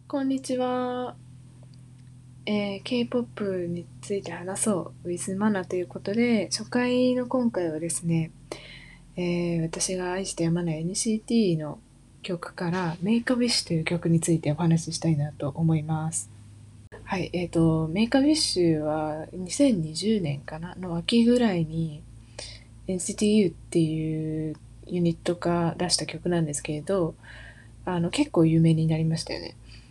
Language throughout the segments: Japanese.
こんにちは。K-POP について話そう with マナということで、初回の今回はですね、私が愛してやまない NCT の曲からメイク a ウィッシュという曲についてお話ししたいなと思います。はい、メイク a ウィッシュは2020年かなの秋ぐらいに NCTU っていうユニットが出した曲なんですけれど、結構有名になりましたよね。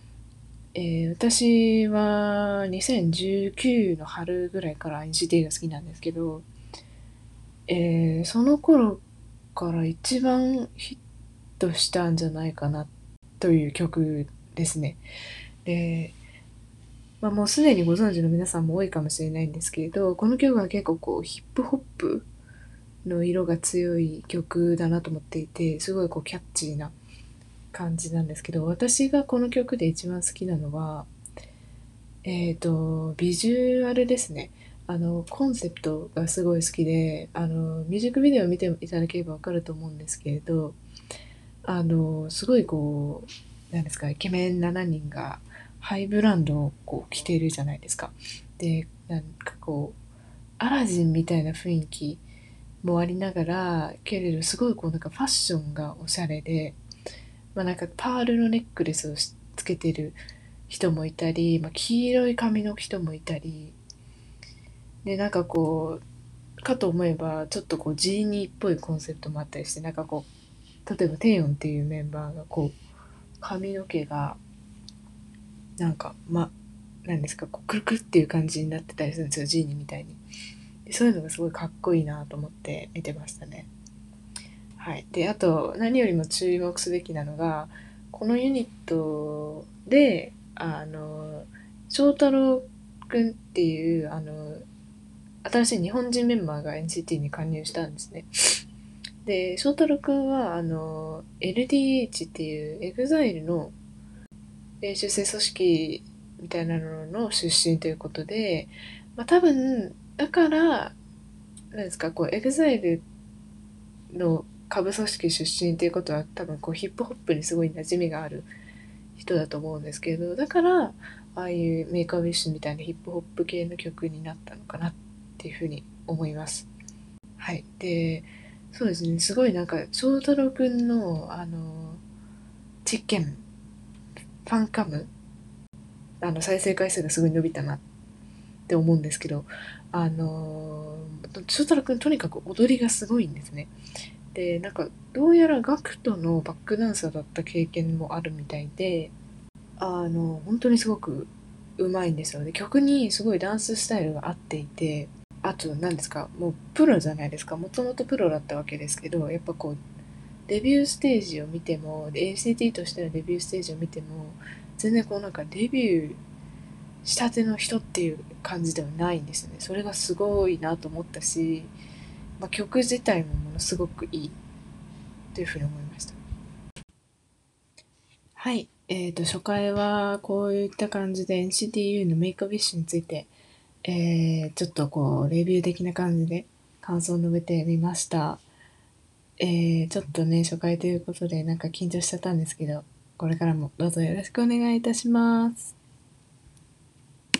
私は2019の春ぐらいから NCT が好きなんですけど、その頃から一番ヒットしたんじゃないかなという曲ですね。で、もうすでにご存知の皆さんも多いかもしれないんですけれど、この曲は結構こうヒップホップの色が強い曲だなと思っていて、すごいこうキャッチーな感じなんですけど、私がこの曲で一番好きなのは、ビジュアルですね。コンセプトがすごい好きで、ミュージックビデオを見ていただければわかると思うんですけれど、すごいこう、なんですか、イケメン7人がハイブランドをこう着てるじゃないですか。で、なんかこう、アラジンみたいな雰囲気もありながら、けれどすごいこうなんかファッションがおしゃれで、なんかパールのネックレスをつけてる人もいたり、黄色い髪の人もいたり、で、なんかこう、かと思えば、ちょっとこう、ジーニーっぽいコンセプトもあったりして、なんかこう、例えばテヨンっていうメンバーがこう、髪の毛が、なんか、なんですか、こう、くるくるっていう感じになってたりするんですよ、ジーニーみたいに。でそういうのがすごいかっこいいなと思って見てましたね。はい。で、あと、何よりも注目すべきなのが、このユニットで、翔太郎くんっていう、新しい日本人メンバーが NCT に加入したんですね。で、翔太郎くんは、LDH っていう EXILE の練習生組織みたいなのの出身ということで、多分、だから、なんですか、こう、EXILE の下部組織出身っていうことは多分こうヒップホップにすごい馴染みがある人だと思うんですけど、だからああいうメイクアウィッシュみたいなヒップホップ系の曲になったのかなっていうふうに思います。はい。で、そうですね、すごいなんか翔太郎くんのチッケンファンカム再生回数がすごい伸びたなって思うんですけど、翔太郎くんとにかく踊りがすごいんですね。で、なんか、どうやらガクトのバックダンサーだった経験もあるみたいで、本当にすごくうまいんですよね。曲にすごいダンススタイルが合っていて、あと何ですか、もうプロじゃないですか。もともとプロだったわけですけど、やっぱこう、デビューステージを見ても、で ACT としてのデビューステージを見ても、全然こうなんかデビューしたての人っていう感じではないんですね。それがすごいなと思ったし、曲自体もものすごくいいというふうに思いました。はい。初回はこういった感じで NCTU のメイクアウィッシュについて、ちょっとこう、レビュー的な感じで感想を述べてみました。ちょっとね、初回ということでなんか緊張しちゃったんですけど、これからもどうぞよろしくお願いいたします。